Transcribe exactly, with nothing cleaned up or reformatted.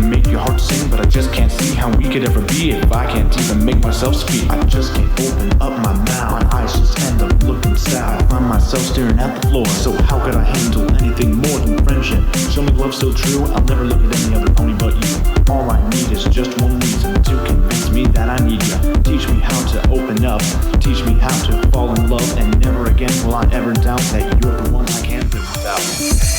make your heart sing, but I just can't see how we could ever be if I can't even make myself speak. I just can't open up my mouth, my eyes just end up looking sad. I find myself staring at the floor, so how could I handle anything more than friendship? Show me love so true, I'll never look at any other pony but you. All I need is just one reason to convince me that I need you. Teach me how to open up, teach me how to fall in love, and never again will I ever doubt that you're the one I can't live without.